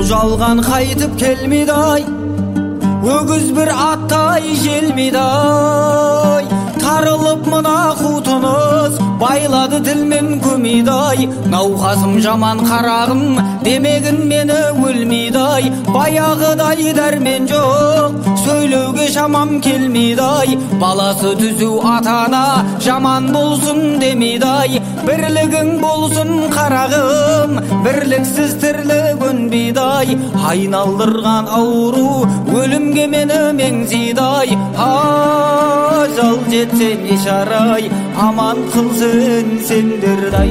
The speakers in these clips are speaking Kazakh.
жалған қайтып келмейді-ай, өгіз бір аттай желмейді-ай. Тарылып мына қутыныз, байлады тілмен көмейді-ай. Науқасым жаман қарағым, демегін мені өлмейді-ай. Баяғыдай дәрмен жоқ, сөйлеуге шамам келмейді-ай. Баласы түзу атана, жаман болсын демейді-ай. Бірлігің болсын қарағым, бірліксіз тірлі көнбейді-ай. Айналдырған ауру, өлімге мені меңзейді-ай. Ажал жетсе не шарай, аман қылсын сендерді-ай.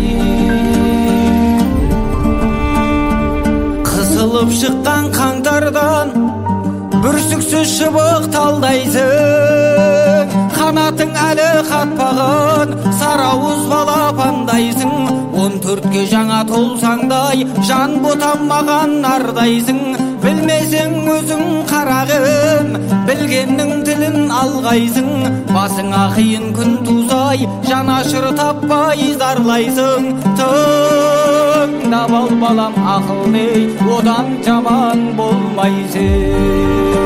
Қысылып шыққан қаңтардан бүрсіксіз шыбық талдайсың. Қанатың әлі қатпаған сарауыз балапандайсың. 14-ке жаңа толсаңдай жан ботамаған ардайсың. Білмесең өзің қарағым, білгеннің тілін алғайсың. Басыңа қиын күн тузай, жанашыр таппай зарлайсың. Тыңдап ал балам ақылды, одан жаман болмайсың.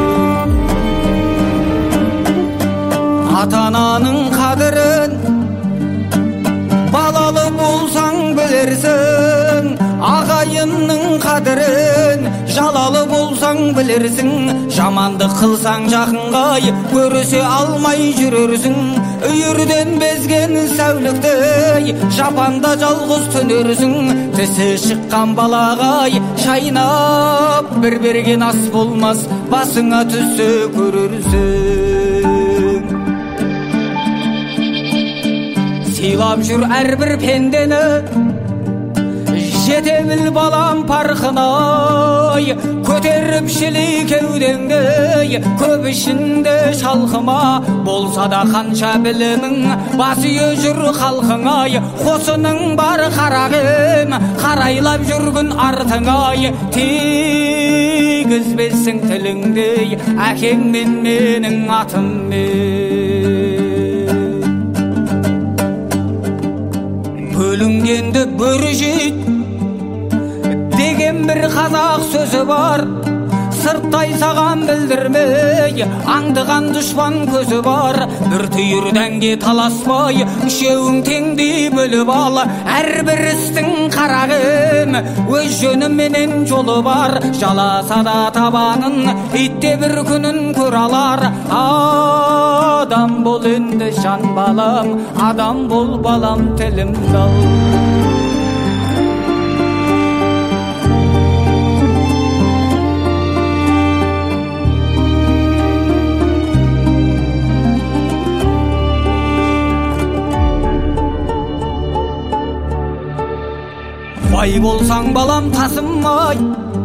Ата-ананың қадірін балалы болсаң білерсің. Ағайынның қадірін жалалы болсаң білерсің. Жамандық қылсаң жақынғай, көрісе алмай жүрерсің. Үйірден безген сәуліктей, жапанда жалғыз түнерсің. Тісі шыққан балағай, шайнап бір берген ас болмас, басыңа түссе көрерсің. Сыйлап жүр әрбір пендені, жете біл балам парқынай. Көтеріп шілей кеудеңді, көп ішінде шалқыма. Болса да қанша білімің, басыйы жүр халқыңай. Қосының бар қарағым, қарайлап жүргін артыңай. Тигізбесің тіліңдей, әкең мен менің атыммен. Бөлінгенді бөрі жейд деген бір қазақ сөзі бар. Сырттай саған білдірмей, аңдыған дұшпан көзі бар. Бір түйір дәнге таласпай, үшеуің теңдей бөліп ал. Әрбір істің қарағым, өз жөніменен жолы бар. Жаласа да табанын, итте бір күнін көр алар. Адам бол енді жан балам, адам бол балам тілімді ал. Бай болсаң балам тасымай,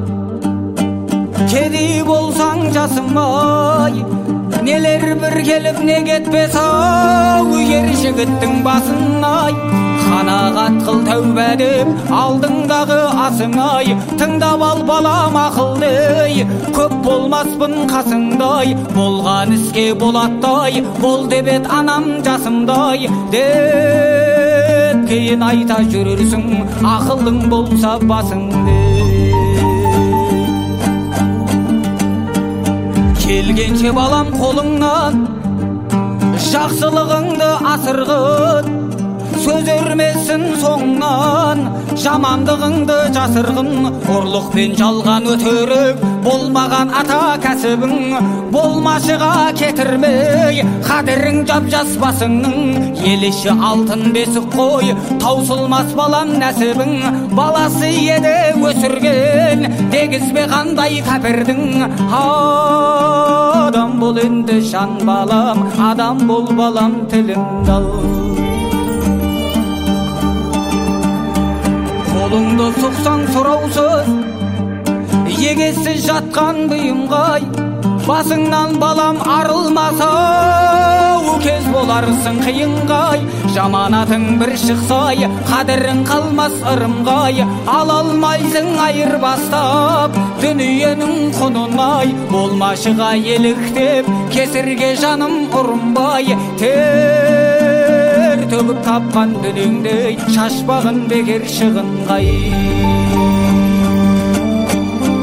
кедей болсаң жасымай. Нелер бір келіп не кетпес ау, ер жігіттің басынай. Қанағат қыл тәубә деп алдыңдағы асыңай. Тыңдап ал балам ақылды, көп болмаспын қасыңдай. Болған іске болаттай, бол деп ет анам жасымдай. Деп кейін айта жүрерсің, ақылың болса басыңды. Келгенше балам қолыңнан жақсылығыңды асырғын. Сөз өрмесін соңынан, жамандығыңды жасырғын. Ұрлық пен жалған өтірік болмаған ата кәсібің. Болмашыға кетірмей, қадірің жап-жас басыңның. Еліші алтын бесік қой, таусылмас балам нәсібің. Баласы еді өсірген, дегізбе қандай кәпірдің. Адам бол енді жан балам, адам бол балам тілімді ал. Қолыңды сұқсаң сұраусыз, егессіз жатқан бұйымғай. Басыңнан балам арылмаса, өкез боларсың қиынғай. Жаманатың бір шықсай, қадірің қалмас ырымғай. Ала алмайсың айырбастап, дүниенің құнынай. Болмашыға еліктеп, кесірге жаным ұрынбай. Тер төгіп тапқан дүниеңдей, шашпағын бекер шығынғай.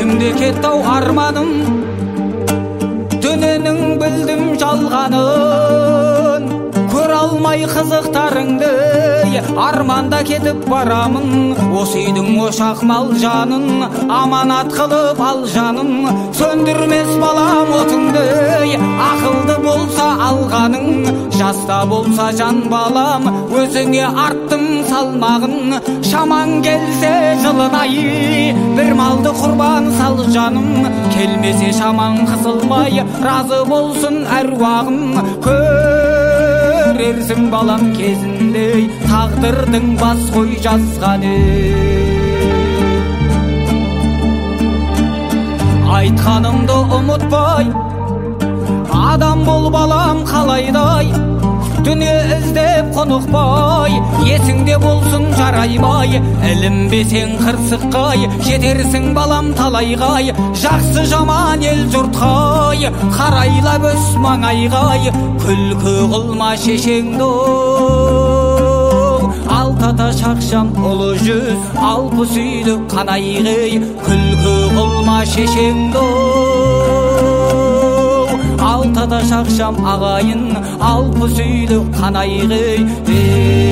есіңде кетті-ау арманым, дүниенің білдім жалғанын, көре алмай қызықтарыңды, арманда кетіп барамын. Осы үйдің ошақ мал жанын аманат қылып ал жаным, сөндірмес балам отыңды, ақылды болса алғаның, жаста болса жан балам, өзіңе арттым салмағын. Шаман келсе жылынай, бір малды құрбан сал жаным, келмесе шаман қысылмай, разы болсын әруағым. Көрерсің балам кезінде, тағдырдың бас қой жазғаны. Айтқанымды ұмытпай, адам бол балам қалайдай, дүние іздеп қонықпай, есіңде болсын жараймай, ілінбесең қырсыққай, жетерсің балам талайғай. Жақсы жаман ел жұртқай, қарайлап өс маңайғай, күлкі қылма шешеңді. Алтата шақшам ұлы жүз, алпыс үйлі қанайғай, күлкі қылма шешеңді. Алтада шақшам ағайын, алпыс үйлі қанайғай.